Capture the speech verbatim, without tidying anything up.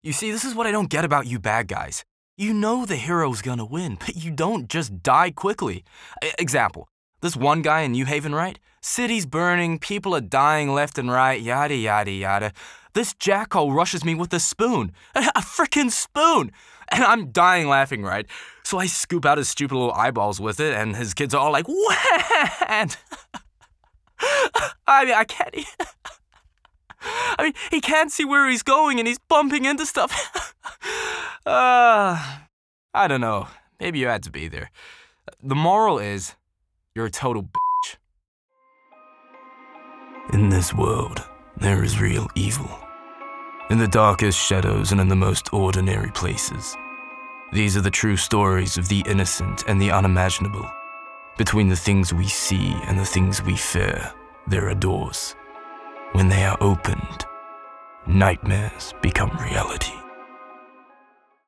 You see, this is what I don't get about you bad guys. You know the hero's gonna win, but you don't just die quickly. E- example, this one guy in New Haven, right? City's burning, people are dying left and right, yada yada yada. This jackhole rushes me with a spoon. A frickin' spoon! And I'm dying laughing, right? So I scoop out his stupid little eyeballs with it, and his kids are all like, "What?" I mean, I can't... e- I mean, he can't see where he's going, and he's bumping into stuff. uh, I don't know. Maybe you had to be there. The moral is, you're a total bitch. In this world, there is real evil. In the darkest shadows and in the most ordinary places. These are the true stories of the innocent and the unimaginable. Between the things we see and the things we fear, there are doors. When they are opened, nightmares become reality.